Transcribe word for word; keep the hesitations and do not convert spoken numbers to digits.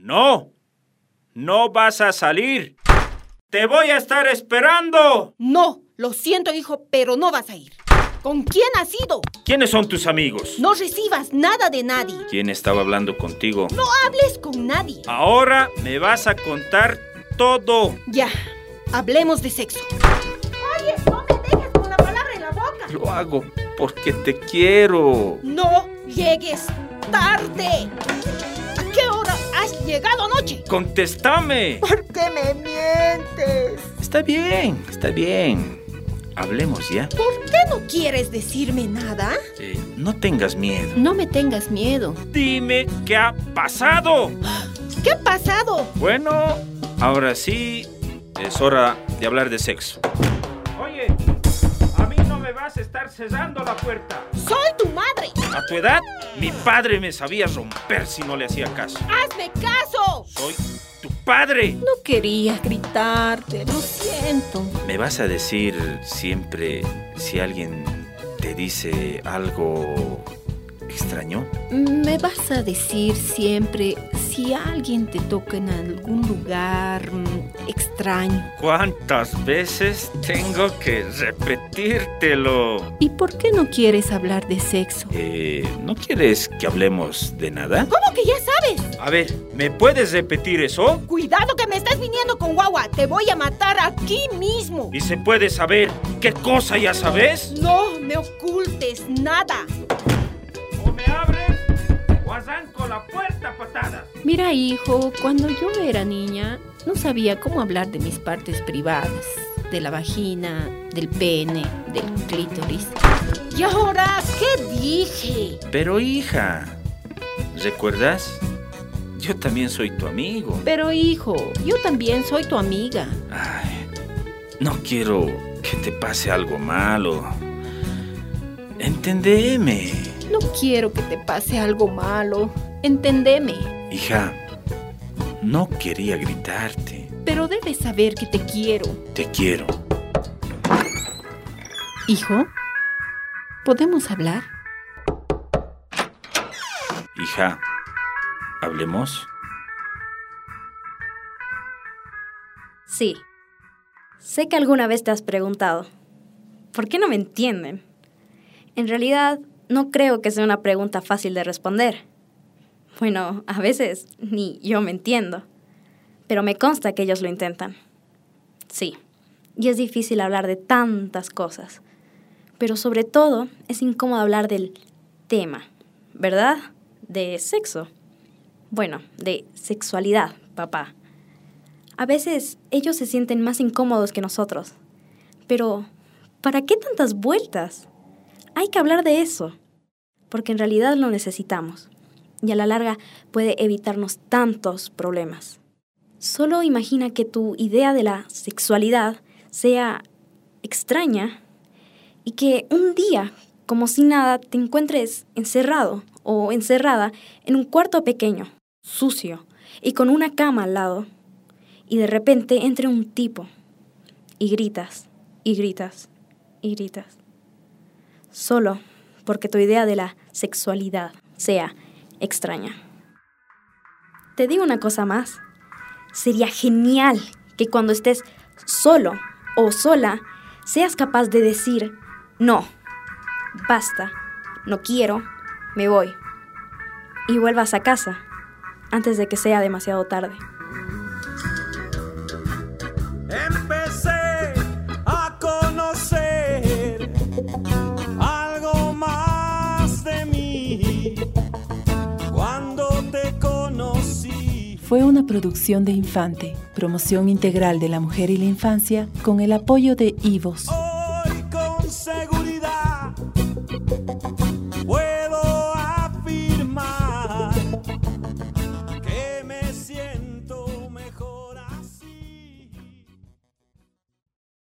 No, no vas a salir. ¡Te voy a estar esperando! No, lo siento, hijo, pero no vas a ir. ¿Con quién has ido? ¿Quiénes son tus amigos? No recibas nada de nadie. ¿Quién estaba hablando contigo? No hables con nadie. Ahora me vas a contar todo. Ya, hablemos de sexo. Oye, no me dejes con la palabra en la boca. Lo hago porque te quiero. No llegues tarde. ¿A qué hora has llegado anoche? ¡Contéstame! ¿Por qué me mientes? Está bien, está bien. Hablemos ya. ¿Por qué no quieres decirme nada? Eh, no tengas miedo. No me tengas miedo. Dime qué ha pasado. ¿Qué ha pasado? Bueno, ahora sí es hora de hablar de sexo. Oye, a mí no me vas a estar cerrando la puerta. ¡Soy tu madre! A tu edad, mi padre me sabía romper si no le hacía caso. ¡Hazme caso! Soy tu padre. No quería gritarte, lo siento. ¿Me vas a decir siempre si alguien te dice algo extraño? ¿Me vas a decir siempre si alguien te toca en algún lugar mm, extraño? ¿Cuántas veces tengo que repetírtelo? ¿Y por qué no quieres hablar de sexo? Eh, ¿no quieres que hablemos de nada? ¿Cómo que ya sabes? A ver, ¿me puedes repetir eso? Cuidado que me estás viniendo con guagua. Te voy a matar aquí mismo. ¿Y se puede saber qué cosa ya sabes? No me ocultes nada. O me abres o arranco la puerta a patadas. Mira, hijo, cuando yo era niña, no sabía cómo hablar de mis partes privadas, de la vagina, del pene, del clítoris. ¿Y ahora qué dije? Pero hija, ¿recuerdas? Yo también soy tu amigo. Pero hijo, yo también soy tu amiga. Ay, no quiero que te pase algo malo. Entendeme. No quiero que te pase algo malo. Entendeme. Hija, no quería gritarte. Pero debes saber que te quiero. Te quiero. Hijo, ¿podemos hablar? Hija, ¿hablemos? Sí. Sé que alguna vez te has preguntado, ¿por qué no me entienden? En realidad, no creo que sea una pregunta fácil de responder. Bueno, a veces ni yo me entiendo, pero me consta que ellos lo intentan. Sí, y es difícil hablar de tantas cosas, pero sobre todo es incómodo hablar del tema, ¿verdad? De sexo. Bueno, de sexualidad, papá. A veces ellos se sienten más incómodos que nosotros, pero ¿para qué tantas vueltas? Hay que hablar de eso, porque en realidad lo necesitamos. Y a la larga puede evitarnos tantos problemas. Solo imagina que tu idea de la sexualidad sea extraña y que un día, como si nada, te encuentres encerrado o encerrada en un cuarto pequeño, sucio y con una cama al lado, y de repente entre un tipo y gritas, y gritas, y gritas. Solo porque tu idea de la sexualidad sea extraña. Te digo una cosa más. Sería genial que cuando estés solo o sola seas capaz de decir no, basta, no quiero, me voy. Y vuelvas a casa antes de que sea demasiado tarde. Empecé a conocer algo más de mí cuando te conocí. Fue una producción de Infante, promoción integral de la mujer y la infancia con el apoyo de Ivos.